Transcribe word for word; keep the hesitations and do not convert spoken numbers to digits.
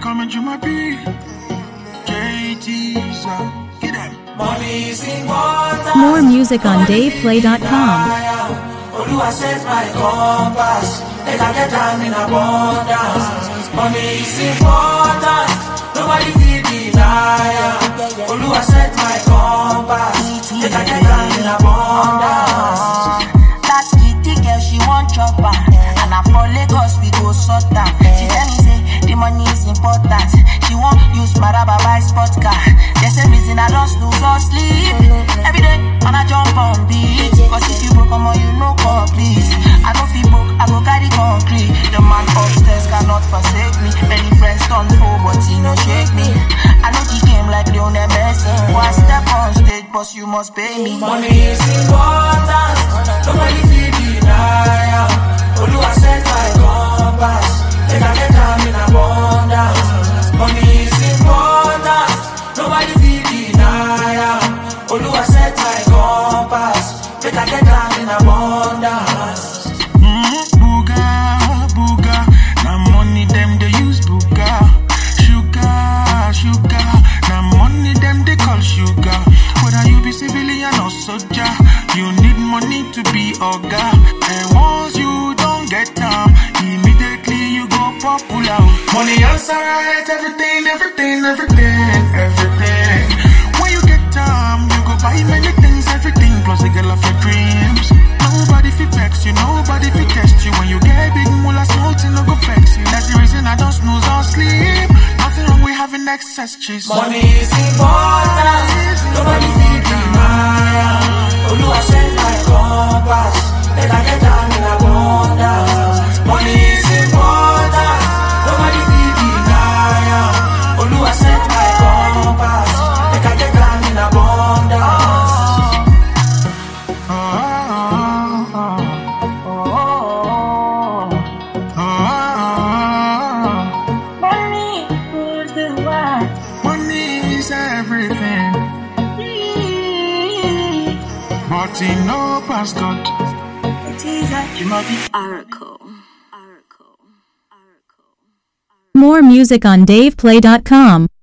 coming to my beat. J T's up. Get them. Money is important. More music on dave play dot com. Oluwa set my compass. Make I get down in abundance. Money is important. Nobody feel deny. Oluwa set my compass. Make I get down in abundance. That's the girl, she want chopper. And I for Lagos, we go sort her. She tell me say the money is important. She won't use my rubber buy sport car. They say reason I don't snooze or sleep. Every day when I jump on beat. Cause if you broke on you no complete. I don't feel broke, I go carry concrete. The man upstairs cannot forsake me. Many friends turn foe, but he no shake me. I know the game like Lionel Messi. When I step on stage, boss, you must pay me. Money is important. Nobody feel deny. Oluwa set my compass. Make I get down in abundance. Money is important. Nobody feel deny. Oluwa set my compass. Make I get down in abundance. Mm-hmm. Booga, booga. Now money them they use booga. Sugar, sugar. Now money them they call sugar. Whether you be civilian or soldier, you need money to be oga. And once you don't get down, immediately you go popular. Money answer right, everything, everything, everything, everything. When you get down, you go buy many things, everything, plus a girl of your dreams. Nobody fit vex you, nobody fit test you. When you get big moolah, small thing no go vex you. That's the reason I don't snooze or sleep. Nothing wrong with having excess cheese. Money is important. Nobody feel deny. Oluwa set my compass. Make I get down in abundance. Money is important. Nobody feel deny. Oluwa set my compass. Make I get down in abundance. Oh, oh, oh, oh, oh. Money is the one. Money is everything. But he no pass God. It is a you must be Oracle. More music on dave play dot com.